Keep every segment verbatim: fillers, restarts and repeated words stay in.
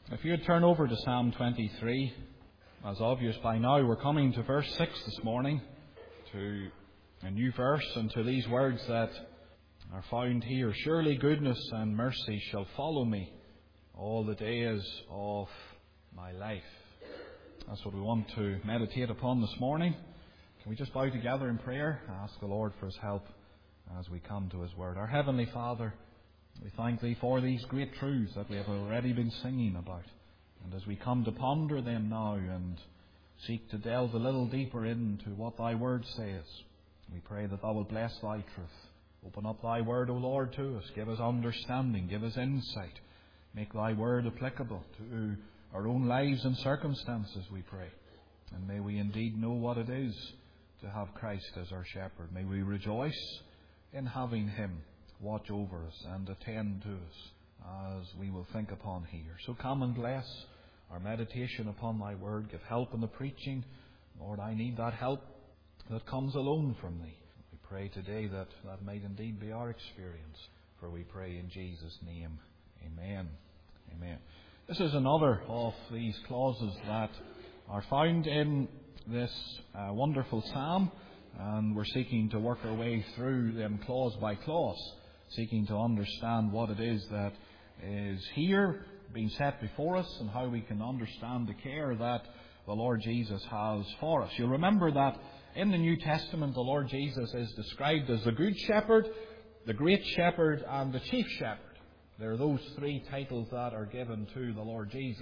If you would turn over to Psalm twenty-three, as obvious by now, we're coming to verse six this morning, to a new verse, and to these words that are found here. Surely goodness and mercy shall follow me all the days of my life. That's what we want to meditate upon this morning. Can we just bow together in prayer and ask the Lord for His help as we come to His Word? Our Heavenly Father, we thank Thee for these great truths that we have already been singing about. And as we come to ponder them now and seek to delve a little deeper into what Thy Word says, we pray that Thou will bless Thy truth. Open up Thy Word, O Lord, to us. Give us understanding. Give us insight. Make Thy Word applicable to our own lives and circumstances, we pray. And may we indeed know what it is to have Christ as our shepherd. May we rejoice in having Him watch over us and attend to us as we will think upon here. So come and bless our meditation upon Thy Word. Give help in the preaching. Lord, I need that help that comes alone from Thee. We pray today that that might indeed be our experience. For we pray in Jesus' name. Amen. Amen. This is another of these clauses that are found in this uh, wonderful psalm. And we're seeking to work our way through them clause by clause, seeking to understand what it is that is here being set before us and how we can understand the care that the Lord Jesus has for us. You'll remember that in the New Testament the Lord Jesus is described as the Good Shepherd, the Great Shepherd and the Chief Shepherd. There are those three titles that are given to the Lord Jesus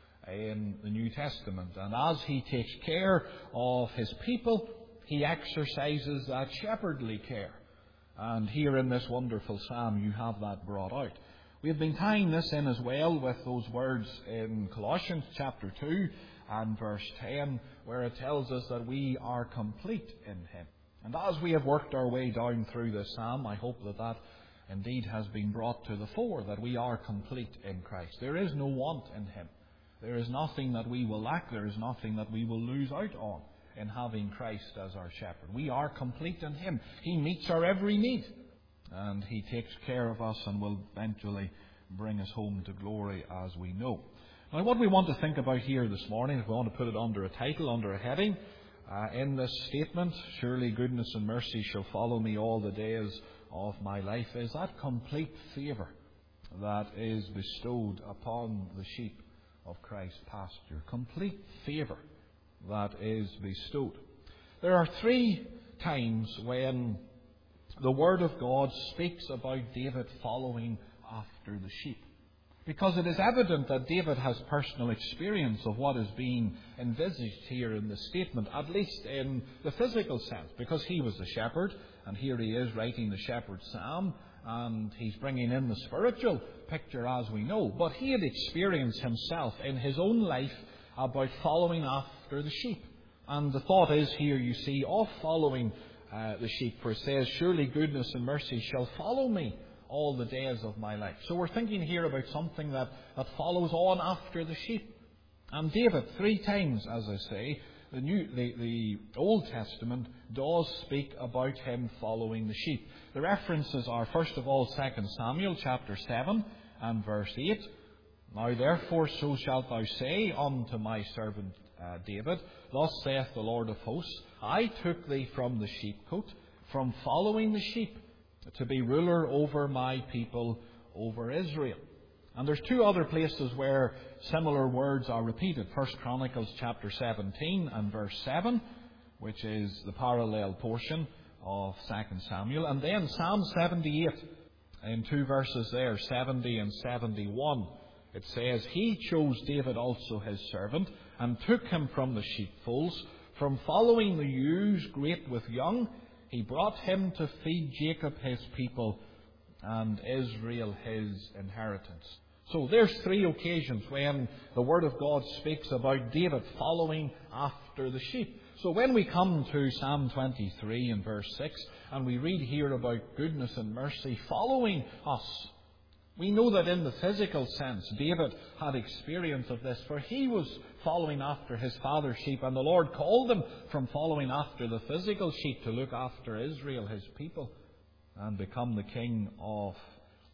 in the New Testament. And as He takes care of His people, He exercises that shepherdly care. And here in this wonderful psalm you have that brought out. We have been tying this in as well with those words in Colossians chapter two and verse ten, where it tells us that we are complete in Him. And as we have worked our way down through this psalm, I hope that that indeed has been brought to the fore, that we are complete in Christ. There is no want in Him. There is nothing that we will lack. There is nothing that we will lose out on in having Christ as our shepherd. We are complete in Him. He meets our every need. And He takes care of us and will eventually bring us home to glory, as we know. Now, what we want to think about here this morning, if we want to put it under a title, under a heading, uh, in this statement, surely goodness and mercy shall follow me all the days of my life, is that complete favour that is bestowed upon the sheep of Christ's pasture. Complete favour that is bestowed. There are three times when the Word of God speaks about David following after the sheep. Because it is evident that David has personal experience of what is being envisaged here in this statement, at least in the physical sense, because he was the shepherd, and here he is writing the shepherd's psalm, and he's bringing in the spiritual picture, as we know. But he had experienced himself in his own life about following after the sheep. And the thought is here, you see, of following uh, the sheep, for it says, surely goodness and mercy shall follow me all the days of my life. So we're thinking here about something that, that follows on after the sheep. And David, three times, as I say, the, New, the, the Old Testament does speak about him following the sheep. The references are, first of all, Second Samuel chapter seven and verse eight. Now therefore so shalt thou say unto my servant uh, David, thus saith the Lord of hosts, I took thee from the sheepcote, from following the sheep, to be ruler over my people, over Israel. And there's two other places where similar words are repeated. First Chronicles chapter seventeen and verse seven, which is the parallel portion of Second Samuel. And then Psalm seventy-eight, in two verses there, seventy and seventy-one. It says, He chose David also His servant, and took him from the sheepfolds, from following the ewes great with young. He brought him to feed Jacob His people, and Israel His inheritance. So there's three occasions when the Word of God speaks about David following after the sheep. So when we come to Psalm twenty-three and verse six, and we read here about goodness and mercy following us, we know that in the physical sense, David had experience of this, for he was following after his father's sheep, and the Lord called him from following after the physical sheep to look after Israel, His people, and become the king of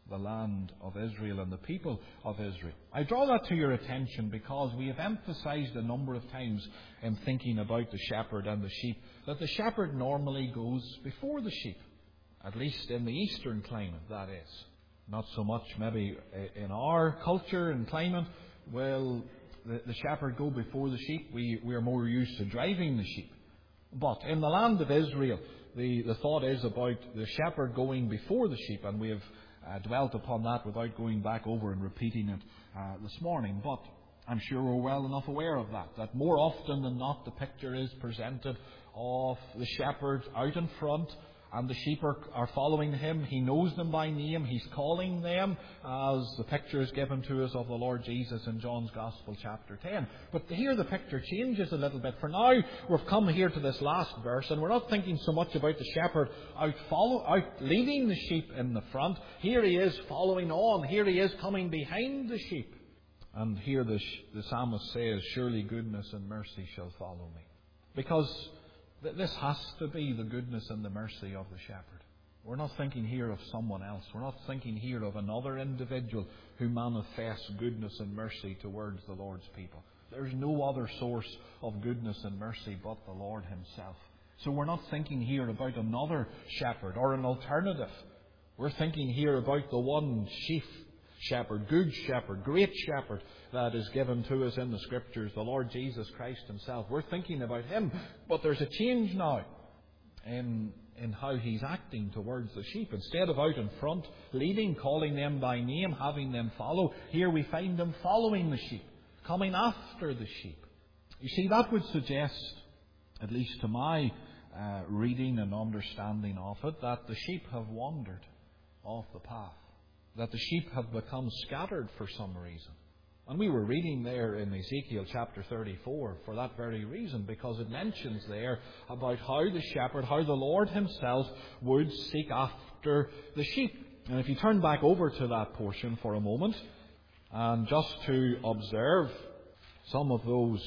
the land of Israel and the people of Israel. I draw that to your attention because we have emphasized a number of times in thinking about the shepherd and the sheep that the shepherd normally goes before the sheep, at least in the eastern climate, that is. Not so much maybe in our culture and climate. Well, the, the shepherd go before the sheep. We, we are more used to driving the sheep. But in the land of Israel, the, the thought is about the shepherd going before the sheep, and we have Uh, dwelt upon that without going back over and repeating it uh, this morning. But I'm sure we're well enough aware of that, that more often than not the picture is presented of the shepherd out in front, and the sheep are, are following him. He knows them by name. He's calling them, as the picture is given to us of the Lord Jesus in John's Gospel chapter ten. But here the picture changes a little bit. For now, we've come here to this last verse, and we're not thinking so much about the shepherd out, follow, out leading the sheep in the front. Here he is following on. Here he is coming behind the sheep. And here the, the psalmist says, "Surely goodness and mercy shall follow me." Because this has to be the goodness and the mercy of the shepherd. We're not thinking here of someone else. We're not thinking here of another individual who manifests goodness and mercy towards the Lord's people. There's no other source of goodness and mercy but the Lord himself. So we're not thinking here about another shepherd or an alternative. We're thinking here about the one chief shepherd, good shepherd, great shepherd that is given to us in the Scriptures, the Lord Jesus Christ himself. We're thinking about him, but there's a change now in, in how he's acting towards the sheep. Instead of out in front, leading, calling them by name, having them follow, here we find them following the sheep, coming after the sheep. You see, that would suggest, at least to my uh, reading and understanding of it, that the sheep have wandered off the path, that the sheep have become scattered for some reason. And we were reading there in Ezekiel chapter thirty-four for that very reason, because it mentions there about how the shepherd, how the Lord himself would seek after the sheep. And if you turn back over to that portion for a moment, and just to observe some of those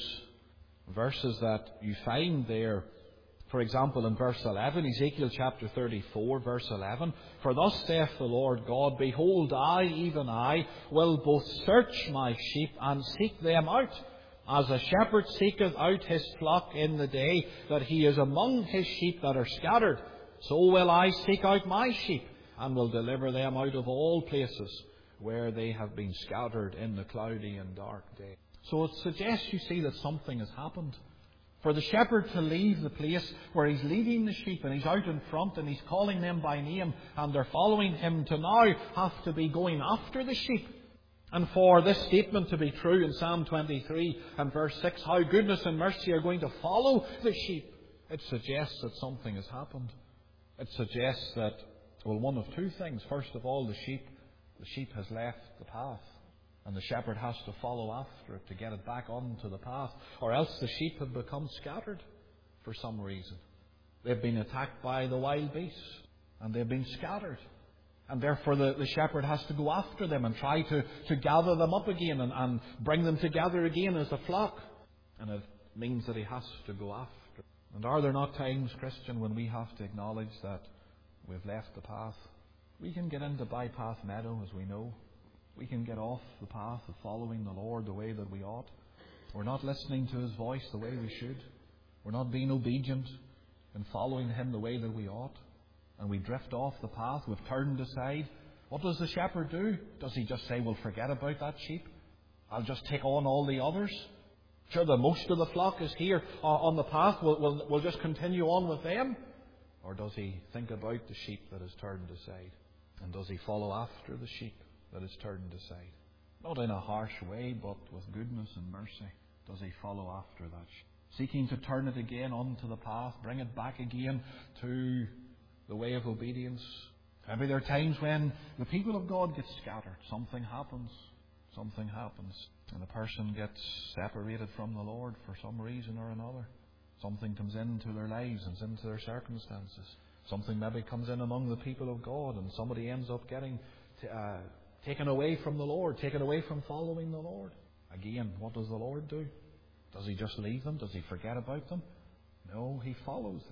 verses that you find there. For example, in verse eleven, Ezekiel chapter thirty-four, verse eleven, "For thus saith the Lord God, Behold, I, even I, will both search my sheep and seek them out. As a shepherd seeketh out his flock in the day that he is among his sheep that are scattered, so will I seek out my sheep, and will deliver them out of all places where they have been scattered in the cloudy and dark day." So it suggests, you see, that something has happened. For the shepherd to leave the place where he's leading the sheep and he's out in front and he's calling them by name and they're following him, to now have to be going after the sheep. And for this statement to be true in Psalm twenty-three and verse six, how goodness and mercy are going to follow the sheep, it suggests that something has happened. It suggests that, well, one of two things. First of all, the sheep, the sheep has left the path. And the shepherd has to follow after it to get it back onto the path. Or else the sheep have become scattered for some reason. They've been attacked by the wild beasts. And they've been scattered. And therefore the, the shepherd has to go after them and try to, to gather them up again and, and bring them together again as a flock. And it means that he has to go after. And are there not times, Christian, when we have to acknowledge that we've left the path? We can get into Bypath Meadow, as we know. We can get off the path of following the Lord the way that we ought. We're not listening to his voice the way we should. We're not being obedient and following him the way that we ought. And we drift off the path. We've turned aside. What does the shepherd do? Does he just say, well, forget about that sheep? I'll just take on all the others? Sure, the most of the flock is here uh, on the path. We'll, we'll, we'll just continue on with them. Or does he think about the sheep that has turned aside? And does he follow after the sheep that is turned aside? Not in a harsh way, but with goodness and mercy does he follow after that sheep, seeking to turn it again onto the path, bring it back again to the way of obedience. Maybe there are times when the people of God get scattered. Something happens. Something happens. And a person gets separated from the Lord for some reason or another. Something comes into their lives and into their circumstances. Something maybe comes in among the people of God, and somebody ends up getting t- uh, taken away from the Lord, taken away from following the Lord. Again, what does the Lord do? Does he just leave them? Does he forget about them? No, he follows them.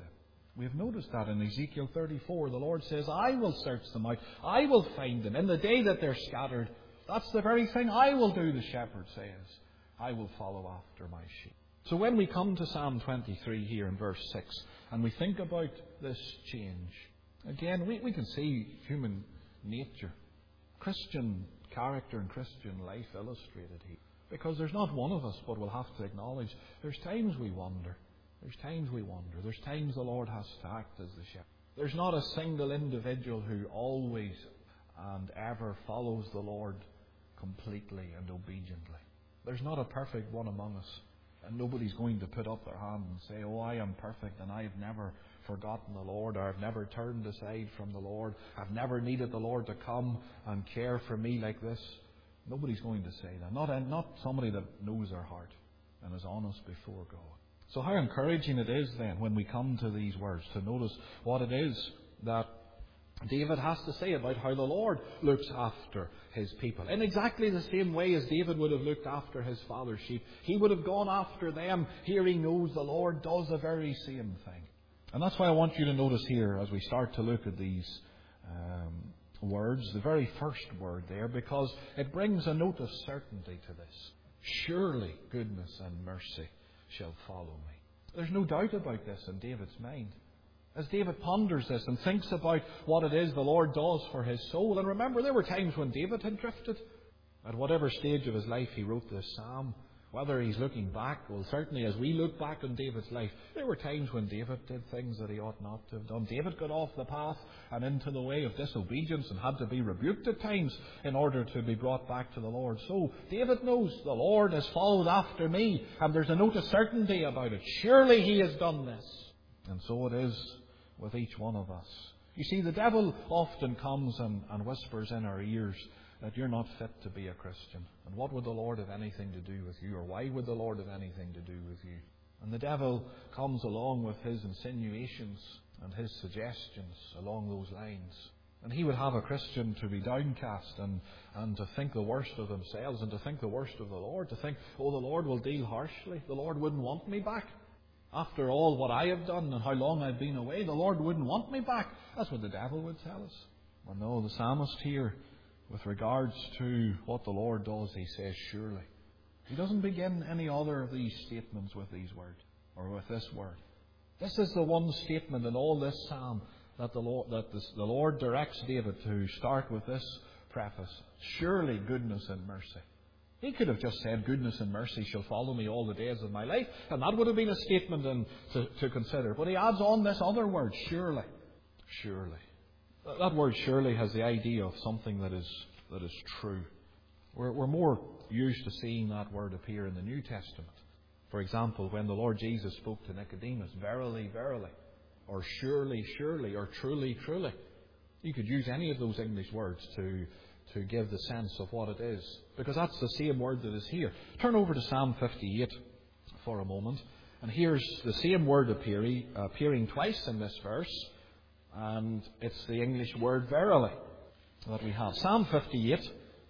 We have noticed that in Ezekiel thirty-four. The Lord says, I will search them out. I will find them. In the day that they're scattered, that's the very thing I will do, the shepherd says. I will follow after my sheep. So when we come to Psalm twenty-three here in verse six, and we think about this change, again, we, we can see human nature, Christian character and Christian life illustrated here. Because there's not one of us but will have to acknowledge there's times we wander. There's times we wander. There's times the Lord has to act as the shepherd. There's not a single individual who always and ever follows the Lord completely and obediently. There's not a perfect one among us. And nobody's going to put up their hand and say, oh, I am perfect and I've never forgotten the Lord, or I've never turned aside from the Lord. I've never needed the Lord to come and care for me like this. Nobody's going to say that. Not, not somebody that knows their heart and is honest before God. So how encouraging it is then when we come to these words to notice what it is that David has to say about how the Lord looks after his people. In exactly the same way as David would have looked after his father's sheep. He would have gone after them. Here he knows the Lord does the very same thing. And that's why I want you to notice here as we start to look at these um, words, the very first word there, because it brings a note of certainty to this. Surely goodness and mercy shall follow me. There's no doubt about this in David's mind. As David ponders this and thinks about what it is the Lord does for his soul. And remember, there were times when David had drifted. At whatever stage of his life he wrote this psalm. Whether he's looking back, well, certainly as we look back on David's life, there were times when David did things that he ought not to have done. David got off the path and into the way of disobedience and had to be rebuked at times in order to be brought back to the Lord. So David knows the Lord has followed after me, and there's a note of certainty about it. Surely he has done this. And so it is with each one of us. You see, the devil often comes and, and whispers in our ears that you're not fit to be a Christian. And what would the Lord have anything to do with you? Or why would the Lord have anything to do with you? And the devil comes along with his insinuations and his suggestions along those lines. And he would have a Christian to be downcast and, and to think the worst of themselves and to think the worst of the Lord. To think, oh, the Lord will deal harshly. The Lord wouldn't want me back. After all what I have done and how long I've been away, the Lord wouldn't want me back. That's what the devil would tell us. Well, no, the psalmist here, with regards to what the Lord does, he says, surely. He doesn't begin any other of these statements with these words, or with this word. This is the one statement in all this psalm that the Lord, that this, the Lord directs David to start with this preface. Surely goodness and mercy. He could have just said, goodness and mercy shall follow me all the days of my life, and that would have been a statement in, to, to consider. But he adds on this other word, surely. Surely. That word surely has the idea of something that is that is true. We're, we're more used to seeing that word appear in the New Testament. For example, when the Lord Jesus spoke to Nicodemus, verily, verily, or surely, surely, or truly, truly. You could use any of those English words to, to give the sense of what it is, because that's the same word that is here. Turn over to Psalm fifty-eight for a moment, and here's the same word appearing, appearing twice in this verse. And it's the English word verily that we have. Psalm fifty-eight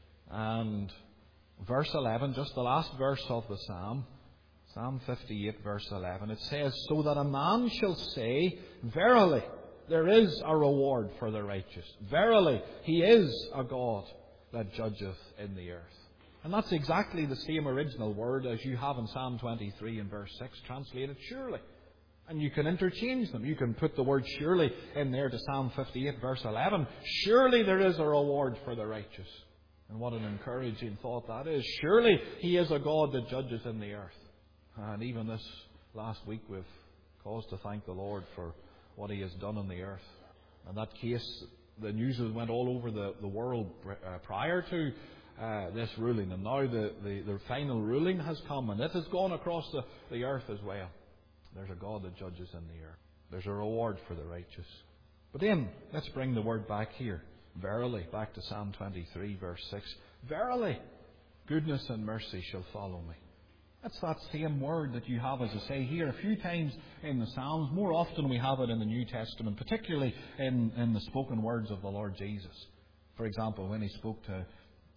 and verse eleven, just the last verse of the psalm. Psalm fifty-eight verse eleven. It says, so that a man shall say, verily, there is a reward for the righteous. Verily, he is a God that judgeth in the earth. And that's exactly the same original word as you have in Psalm twenty-three and verse six, translated surely. And you can interchange them. You can put the word surely in there to Psalm fifty-eight verse eleven. Surely there is a reward for the righteous. And what an encouraging thought that is. Surely he is a God that judges in the earth. And even this last week we've cause to thank the Lord for what he has done on the earth. And that case, the news went all over the, the world uh, prior to uh, this ruling. And now the, the, the final ruling has come, and it has gone across the, the earth as well. There's a God that judges in the earth. There's a reward for the righteous. But then, let's bring the word back here. Verily, back to Psalm twenty-three, verse six. Verily, goodness and mercy shall follow me. That's that same word that you have, as I say, here a few times in the Psalms. More often we have it in the New Testament, particularly in, in the spoken words of the Lord Jesus. For example, when he spoke to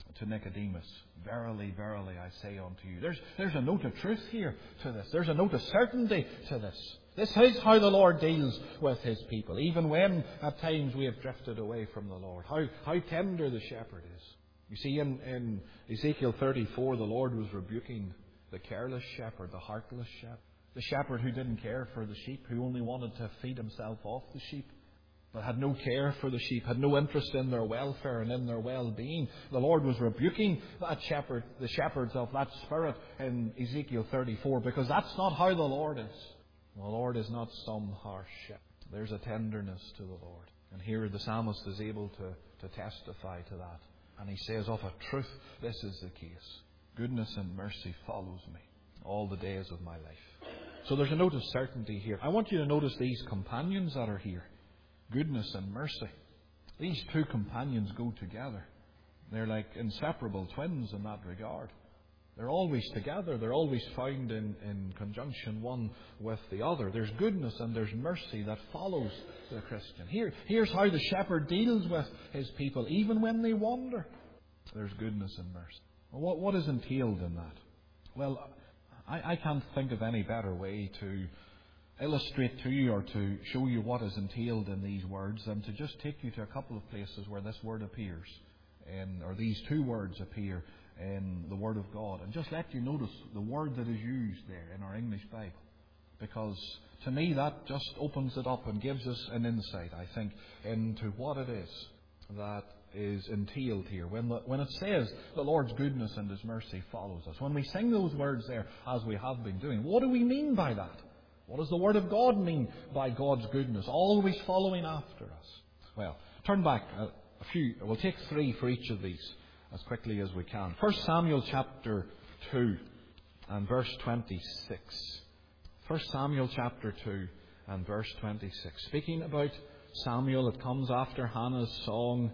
to Nicodemus, "Verily, verily, I say unto you." There's, there's a note of truth here to this. There's a note of certainty to this. This is how the Lord deals with His people, even when at times we have drifted away from the Lord. How, how tender the shepherd is. You see, in, in Ezekiel thirty-four, the Lord was rebuking the careless shepherd, the heartless shepherd. The shepherd who didn't care for the sheep, who only wanted to feed himself off the sheep, but had no care for the sheep, had no interest in their welfare and in their well-being. The Lord was rebuking that shepherd, the shepherds of that spirit in Ezekiel thirty-four, because that's not how the Lord is. The Lord is not some harsh shepherd. There's a tenderness to the Lord. And here the psalmist is able to, to testify to that. And he says, "Of a truth, this is the case. Goodness and mercy follows me all the days of my life." So there's a note of certainty here. I want you to notice these companions that are here. Goodness and mercy. These two companions go together. They're like inseparable twins in that regard. They're always together. They're always found in, in conjunction one with the other. There's goodness and there's mercy that follows the Christian. Here, here's how the shepherd deals with his people, even when they wander. There's goodness and mercy. Well, what, what is entailed in that? Well, I, I can't think of any better way to illustrate to you or to show you what is entailed in these words than to just take you to a couple of places where this word appears, in, or these two words appear in the Word of God, and just let you notice the word that is used there in our English Bible, because to me that just opens it up and gives us an insight, I think, into what it is that is entailed here. When the, when it says the Lord's goodness and His mercy follows us, when we sing those words there, as we have been doing, what do we mean by that? What does the Word of God mean by God's goodness, always following after us? Well, turn back a, a few. We'll take three for each of these as quickly as we can. First Samuel chapter two and verse twenty-six. First Samuel chapter two and verse twenty-six. Speaking about Samuel, it comes after Hannah's song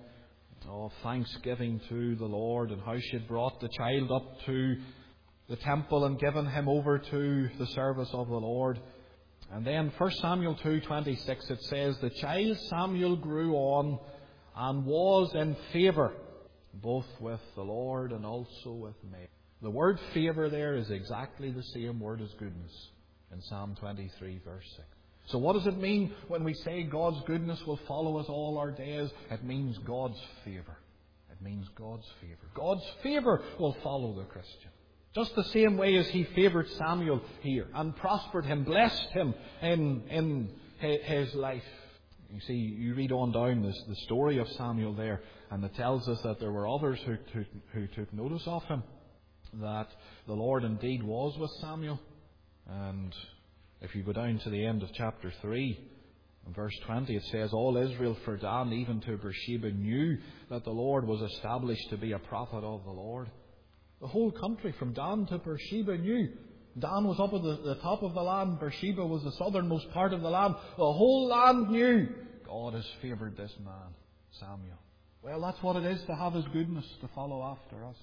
of thanksgiving to the Lord, and how she had brought the child up to the temple and given him over to the service of the Lord. And then First Samuel two twenty-six, it says, "The child Samuel grew on and was in favour, both with the Lord and also with men." The word favour there is exactly the same word as goodness in Psalm twenty-three verse six. So what does it mean when we say God's goodness will follow us all our days? It means God's favour. It means God's favour. God's favour will follow the Christian. Just the same way as He favoured Samuel here and prospered him, blessed him in, in his life. You see, you read on down this, the story of Samuel there, and it tells us that there were others who, who, who took notice of him, that the Lord indeed was with Samuel. And if you go down to the end of chapter three, in verse twenty, it says, "All Israel for Dan, even to Beersheba, knew that the Lord was established to be a prophet of the Lord." The whole country from Dan to Beersheba knew. Dan was up at the, the top of the land. Beersheba was the southernmost part of the land. The whole land knew God has favoured this man, Samuel. Well, that's what it is to have His goodness to follow after us.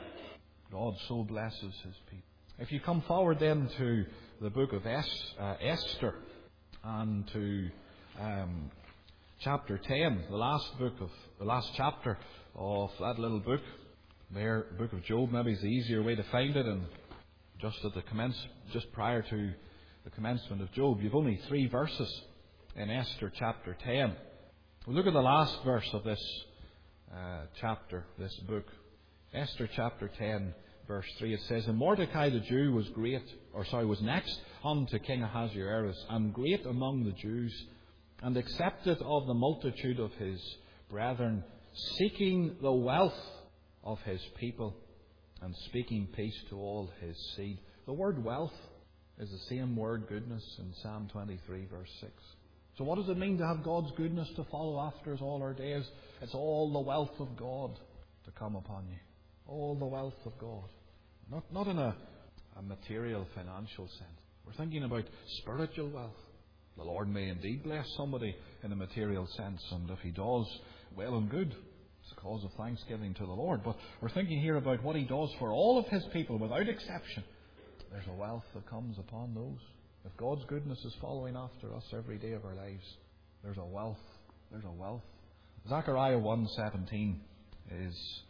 God so blesses His people. If you come forward then to the book of es- uh, Esther and to um, chapter ten, the last book of the last chapter of that little book, there, book of Job, maybe is the easier way to find it, and just at the commence, just prior to the commencement of Job, you've only three verses in Esther chapter ten. We'll look at the last verse of this uh, chapter, this book. Esther chapter ten, verse three. It says, "And Mordecai the Jew was great, or sorry, was next unto King Ahasuerus, and great among the Jews, and accepted of the multitude of his brethren, seeking the wealth of his people, and speaking peace to all his seed." The word wealth is the same word goodness in Psalm twenty-three verse six. So what does it mean to have God's goodness to follow after us all our days? It's all the wealth of God to come upon you. All the wealth of God. Not, not in a, a material financial sense. We're thinking about spiritual wealth. The Lord may indeed bless somebody in a material sense, and if He does, well and good. It's a cause of thanksgiving to the Lord. But we're thinking here about what He does for all of His people without exception. There's a wealth that comes upon those. If God's goodness is following after us every day of our lives, there's a wealth. There's a wealth. Zechariah one seventeen is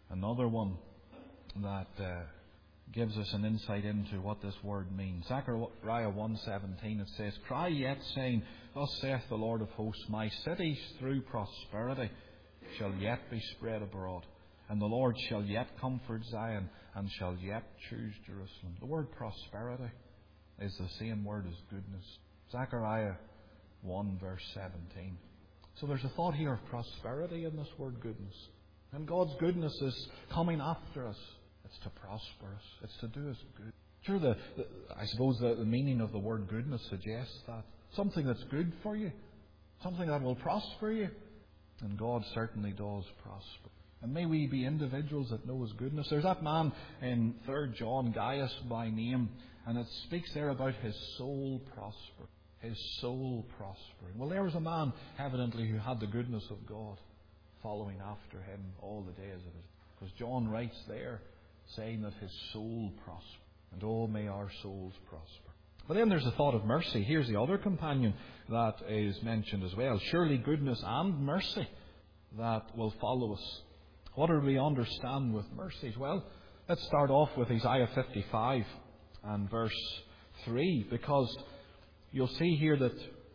another one that uh, gives us an insight into what this word means. Zechariah one seventeen, it says, "Cry yet, saying, Thus saith the Lord of hosts, My cities through prosperity shall yet be spread abroad, and the Lord shall yet comfort Zion, and shall yet choose Jerusalem." The word prosperity is the same word as goodness. Zechariah one verse seventeen. So there's a thought here of prosperity in this word goodness. And God's goodness is coming after us. It's to prosper us. It's to do us good. Sure, the, the, I suppose the, the meaning of the word goodness suggests that. Something that's good for you. Something that will prosper you. And God certainly does prosper. And may we be individuals that know His goodness. There's that man in Third John, Gaius by name, and it speaks there about his soul prospering. His soul prospering. Well, there was a man, evidently, who had the goodness of God following after him all the days of his life. Because John writes there, saying that his soul prospered. And oh, may our souls prosper. But then there's the thought of mercy. Here's the other companion that is mentioned as well. Surely goodness and mercy that will follow us. What do we understand with mercies? Well, let's start off with Isaiah fifty-five and verse three, because you'll see here that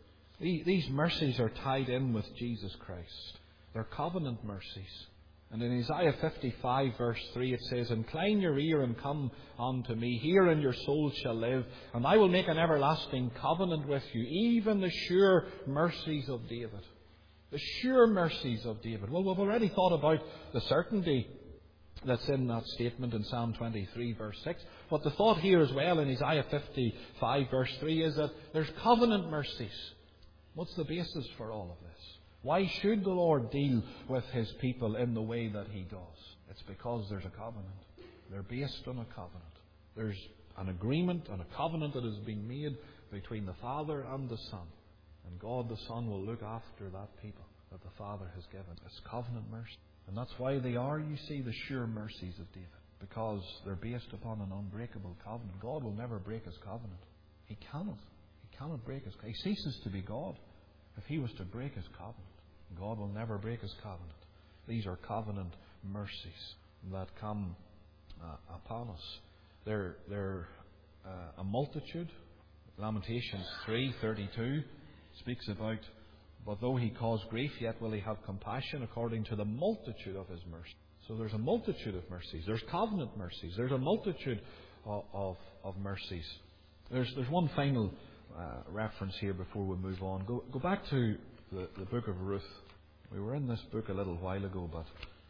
these mercies are tied in with Jesus Christ. They're covenant mercies. And in Isaiah fifty-five verse three it says, "Incline your ear and come unto me. Hear and your soul shall live. And I will make an everlasting covenant with you, even the sure mercies of David." The sure mercies of David. Well, we've already thought about the certainty that's in that statement in Psalm twenty-three verse six. But the thought here as well in Isaiah fifty-five verse three is that there's covenant mercies. What's the basis for all of this? Why should the Lord deal with His people in the way that He does? It's because there's a covenant. They're based on a covenant. There's an agreement and a covenant that has been made between the Father and the Son. And God the Son will look after that people that the Father has given. It's covenant mercy. And that's why they are, you see, the sure mercies of David. Because they're based upon an unbreakable covenant. God will never break His covenant. He cannot. He cannot break His covenant. He ceases to be God if He was to break His covenant. God will never break His covenant. These are covenant mercies that come uh, upon us. They're, they're uh, a multitude. Lamentations three thirty-two speaks about, "But though He cause grief, yet will He have compassion according to the multitude of His mercy." So there's a multitude of mercies. There's covenant mercies. There's a multitude of, of, of mercies. There's, there's one final uh, reference here before we move on. Go, go back to the, the book of Ruth. We were in this book a little while ago, but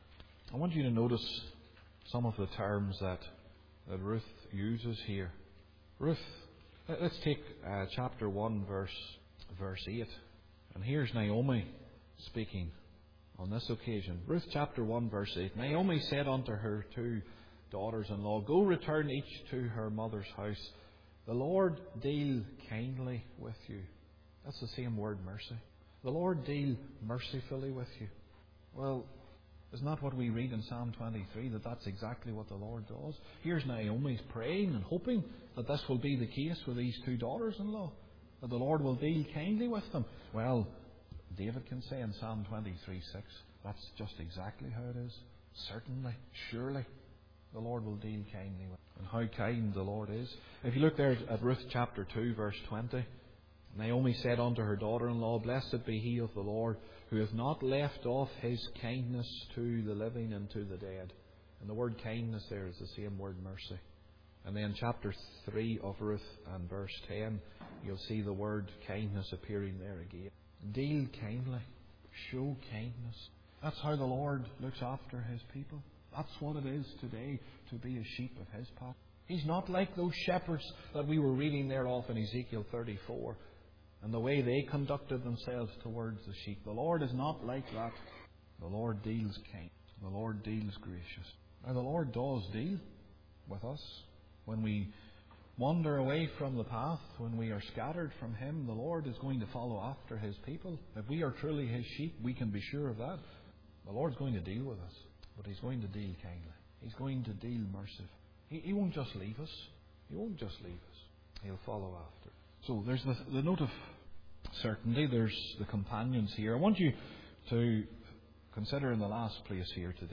I want you to notice some of the terms that, that Ruth uses here. Ruth, let's take uh, chapter one, verse, verse eight. And here's Naomi speaking on this occasion. Ruth chapter one, verse eight. "Naomi said unto her two daughters-in-law, Go return each to her mother's house. The Lord deal kindly with you." That's the same word, mercy. The Lord deal mercifully with you. Well, isn't that what we read in Psalm twenty-three, that that's exactly what the Lord does? Here's Naomi praying and hoping that this will be the case with these two daughters-in-law, that the Lord will deal kindly with them. Well, David can say in Psalm twenty-three six, that's just exactly how it is. Certainly, surely, the Lord will deal kindly with them. And how kind the Lord is. If you look there at Ruth chapter two, verse twenty, "Naomi said unto her daughter-in-law, Blessed be he of the Lord, who hath not left off His kindness to the living and to the dead." And the word kindness there is the same word mercy. And then chapter three of Ruth and verse ten, you'll see the word kindness appearing there again. Deal kindly. Show kindness. That's how the Lord looks after His people. That's what it is today to be a sheep of His pasture. He's not like those shepherds that we were reading there off in Ezekiel thirty-four. And the way they conducted themselves towards the sheep. The Lord is not like that. The Lord deals kind. The Lord deals gracious. Now the Lord does deal with us. When we wander away from the path, when we are scattered from Him, the Lord is going to follow after His people. If we are truly His sheep, we can be sure of that. The Lord's going to deal with us. But He's going to deal kindly. He's going to deal mercifully. He, he won't just leave us. He won't just leave us. He'll follow after. So there's the, the note of certainty. There's the companions here. I want you to consider in the last place here today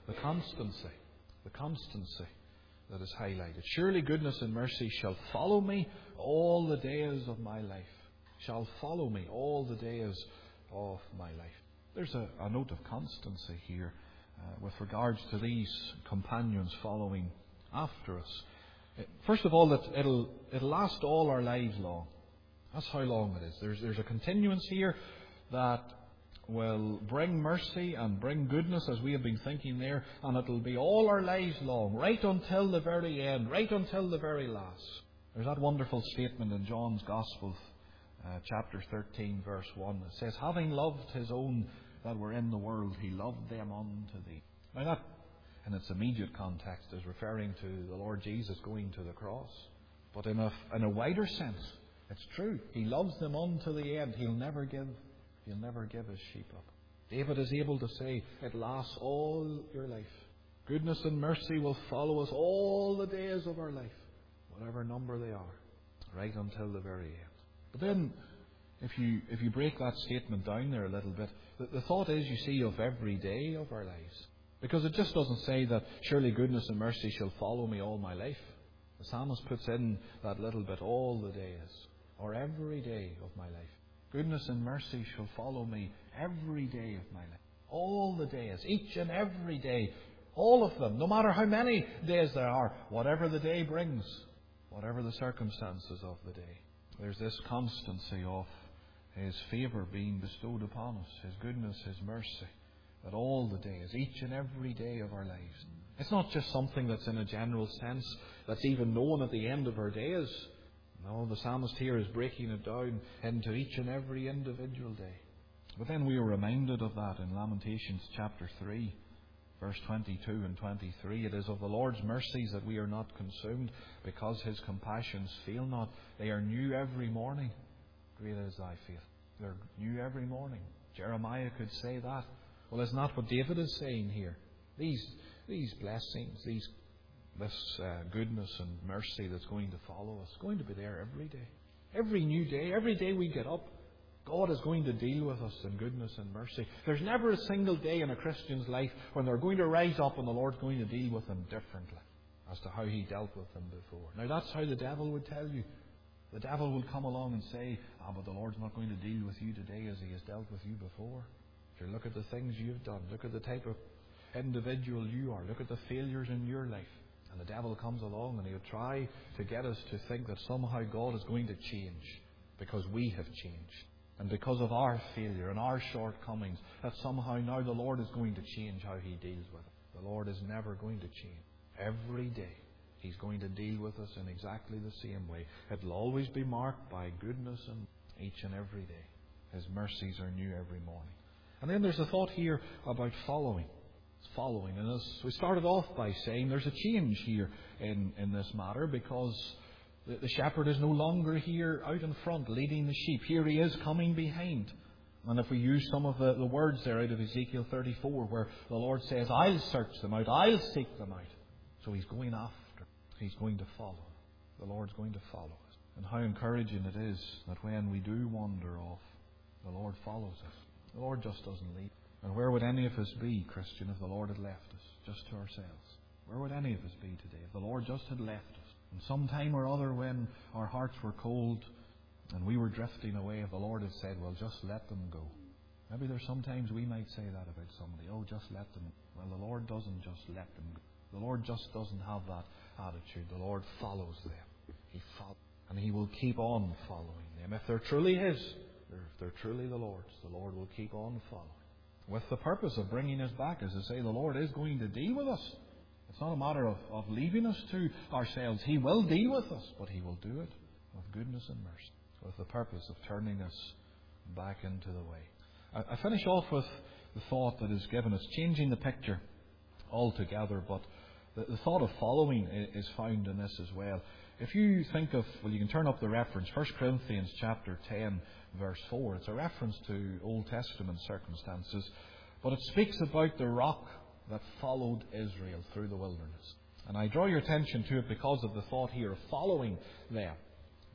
the constancy, the constancy that is highlighted. Surely goodness and mercy shall follow me all the days of my life. Shall follow me all the days of my life. There's a, a note of constancy here uh, with regards to these companions following after us. First of all, that it'll it'll last all our lives long. That's how long it is. There's there's a continuance here that will bring mercy and bring goodness, as we have been thinking there, and it'll be all our lives long, right until the very end, right until the very last. There's that wonderful statement in John's Gospel, uh, chapter thirteen, verse one. It says, having loved his own that were in the world, he loved them unto thee. Now that, in its immediate context, is referring to the Lord Jesus going to the cross. But in a, in a wider sense, it's true. He loves them unto the end. He'll never give He'll never give his sheep up. David is able to say, it lasts all your life. Goodness and mercy will follow us all the days of our life, whatever number they are, right until the very end. But then, if you if you break that statement down there a little bit, the, the thought is, you see, of every day of our lives. Because it just doesn't say that surely goodness and mercy shall follow me all my life. The psalmist puts in that little bit, all the days, or every day of my life. Goodness and mercy shall follow me every day of my life. All the days, each and every day, all of them, no matter how many days there are, whatever the day brings, whatever the circumstances of the day. There's this constancy of His favour being bestowed upon us, His goodness, His mercy, that all the days, each and every day of our lives. It's not just something that's in a general sense, that's even known at the end of our days. No, the psalmist here is breaking it down into each and every individual day. But then we are reminded of that in Lamentations chapter three, verse twenty-two and twenty-three. It is of the Lord's mercies that we are not consumed, because His compassions fail not. They are new every morning. Great is thy faith. They're new every morning. Jeremiah could say that. Well, isn't that what David is saying here? These, these blessings, these This uh, goodness and mercy that's going to follow us, going to be there every day. Every new day, every day we get up, God is going to deal with us in goodness and mercy. There's never a single day in a Christian's life when they're going to rise up and the Lord's going to deal with them differently as to how He dealt with them before. Now that's how the devil would tell you. The devil will come along and say, ah, but the Lord's not going to deal with you today as He has dealt with you before. Sure, look at the things you've done. Look at the type of individual you are. Look at the failures in your life. And the devil comes along and he'll try to get us to think that somehow God is going to change because we have changed. And because of our failure and our shortcomings, that somehow now the Lord is going to change how He deals with it. The Lord is never going to change. Every day He's going to deal with us in exactly the same way. It'll always be marked by goodness and each and every day. His mercies are new every morning. And then there's a thought here about following. Following. And as we started off by saying, there's a change here in, in this matter, because the, the shepherd is no longer here out in front leading the sheep. Here he is coming behind. And if we use some of the, the words there out of Ezekiel thirty-four, where the Lord says, I'll search them out, I'll seek them out. So He's going after. He's going to follow. The Lord's going to follow us. And how encouraging it is that when we do wander off, the Lord follows us. The Lord just doesn't leave. And where would any of us be, Christian, if the Lord had left us just to ourselves? Where would any of us be today if the Lord just had left us? And some time or other when our hearts were cold and we were drifting away, if the Lord had said, well, just let them go. Maybe there's sometimes we might say that about somebody. Oh, just let them go. Well, the Lord doesn't just let them go. The Lord just doesn't have that attitude. The Lord follows them. He follows, and He will keep on following them. If they're truly His, if they're truly the Lord's, the Lord will keep on following. With the purpose of bringing us back, as I say, the Lord is going to deal with us. It's not a matter of, of leaving us to ourselves. He will deal with us, but He will do it with goodness and mercy, with the purpose of turning us back into the way. I, I finish off with the thought that is given us, changing the picture altogether, but the, the thought of following is found in this as well. If you think of, well, you can turn up the reference, First Corinthians chapter ten, verse four. It's a reference to Old Testament circumstances, but it speaks about the rock that followed Israel through the wilderness. And I draw your attention to it because of the thought here of following them.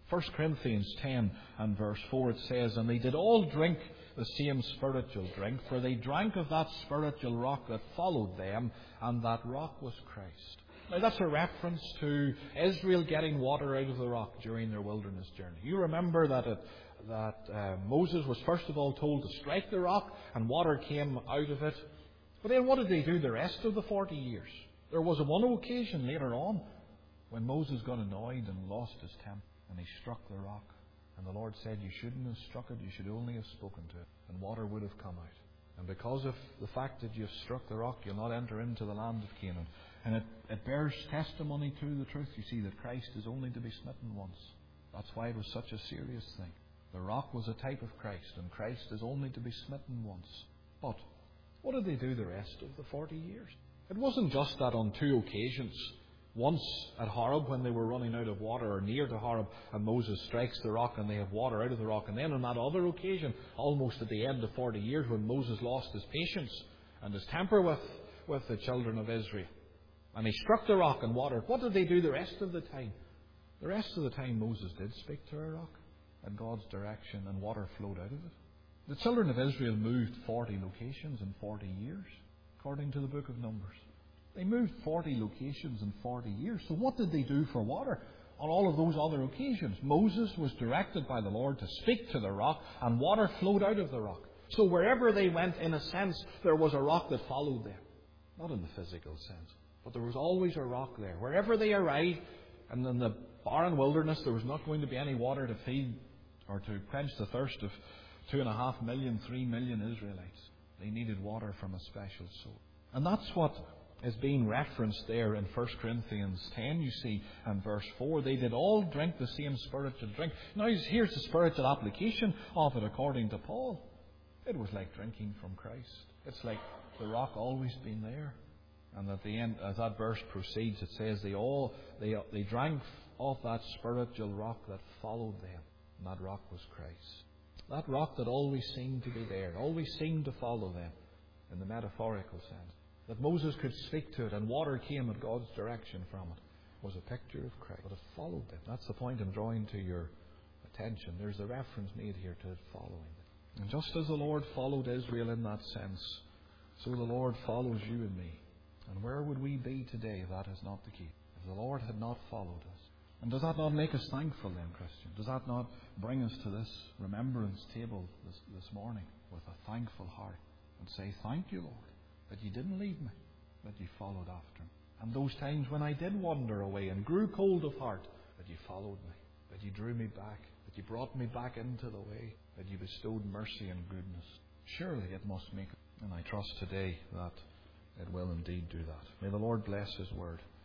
First Corinthians ten and verse four, it says, "And they did all drink the same spiritual drink, for they drank of that spiritual rock that followed them, and that rock was Christ." Now that's a reference to Israel getting water out of the rock during their wilderness journey. You remember that it, that uh, Moses was first of all told to strike the rock, and water came out of it. But then what did they do the rest of the forty years? There was a one occasion later on when Moses got annoyed and lost his temper, and he struck the rock. And the Lord said, "You shouldn't have struck it, you should only have spoken to it, and water would have come out. And because of the fact that you've struck the rock, you'll not enter into the land of Canaan." And it, it bears testimony to the truth, you see, that Christ is only to be smitten once. That's why it was such a serious thing. The rock was a type of Christ, and Christ is only to be smitten once. But what did they do the rest of the forty years? It wasn't just that on two occasions, once at Horeb when they were running out of water, or near to Horeb, and Moses strikes the rock and they have water out of the rock. And then on that other occasion, almost at the end of forty years, when Moses lost his patience and his temper with, with the children of Israel, and he struck the rock and water. What did they do the rest of the time? The rest of the time Moses did speak to a rock in God's direction, and water flowed out of it. The children of Israel moved forty locations in forty years, according to the book of Numbers. They moved forty locations in forty years. So what did they do for water on all of those other occasions? Moses was directed by the Lord to speak to the rock, and water flowed out of the rock. So wherever they went, in a sense, there was a rock that followed them. Not in the physical sense, but there was always a rock there. Wherever they arrived, and in the barren wilderness, there was not going to be any water to feed or to quench the thirst of two and a half million, three million Israelites. They needed water from a special source. And that's what is being referenced there in First Corinthians ten, you see, and verse four. They did all drink the same spiritual drink. Now, here's the spiritual application of it according to Paul. It was like drinking from Christ. It's like the rock always been there. And at the end, as that verse proceeds, it says they all they they drank off that spiritual rock that followed them. And that rock was Christ. That rock that always seemed to be there, always seemed to follow them, in the metaphorical sense. That Moses could speak to it and water came in God's direction from it, was a picture of Christ. But it followed them. That's the point I'm drawing to your attention. There's a reference made here to it following them. And just as the Lord followed Israel in that sense, so the Lord follows you and me. And where would we be today if that is not the key? If the Lord had not followed us? And does that not make us thankful then, Christian? Does that not bring us to this remembrance table this, this morning with a thankful heart and say, "Thank you, Lord, that you didn't leave me, that you followed after me. And those times when I did wander away and grew cold of heart, that you followed me, that you drew me back, that you brought me back into the way, that you bestowed mercy and goodness." Surely it must make it. And I trust today that it will indeed do that. May the Lord bless His word.